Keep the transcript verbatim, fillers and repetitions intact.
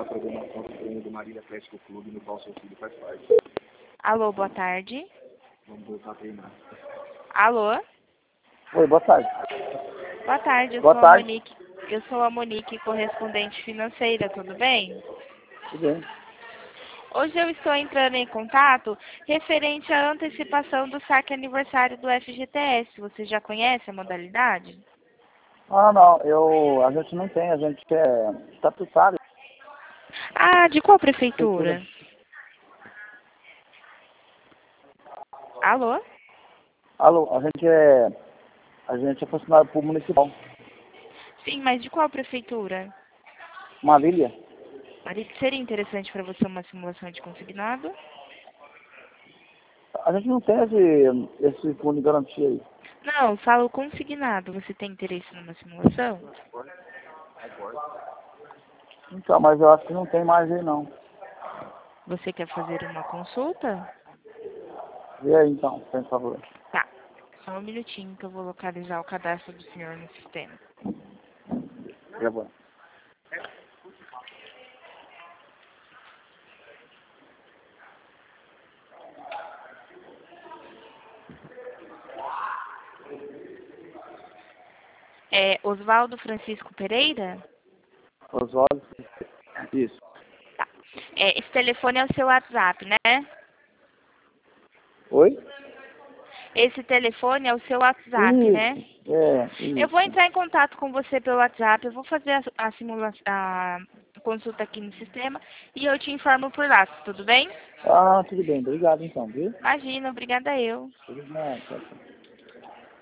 a programação do treino do Marília Atlético Clube, no qual seu filho faz parte. Alô, boa tarde. Vamos voltar a treinar. Alô? Oi, boa tarde. Boa tarde, eu Boa sou tarde. a Monique. Eu sou a Monique, correspondente financeira, tudo bem? Tudo bem. Hoje eu estou entrando em contato referente à antecipação do saque aniversário do F G T S. Você já conhece a modalidade? Ah, não, eu, a gente não tem, a gente é estatutário. Ah, de qual prefeitura? Alô? Alô, a gente é, a gente é funcionário público municipal. Sim, mas de qual prefeitura? Marília? Maria, seria interessante para você uma simulação de consignado? A gente não tem esse, esse fundo de garantia aí. Não, eu falo consignado. Você tem interesse numa simulação? Então, mas eu acho que não tem mais aí não. Você quer fazer uma consulta? Vê aí então, por favor. Tá. Só um minutinho que eu vou localizar o cadastro do senhor no sistema. Já vou. É Oswaldo Francisco Pereira? Oswaldo. Isso. Tá. É, esse telefone é o seu WhatsApp, né? Oi? Esse telefone é o seu WhatsApp, né? Isso, é, Eu vou isso. entrar em contato com você pelo WhatsApp, eu vou fazer a, a simulação, a consulta aqui no sistema e eu te informo por lá, tudo bem? Ah, tudo bem, obrigado então, viu? Imagina, obrigada eu. Tudo bem, tchau, tchau.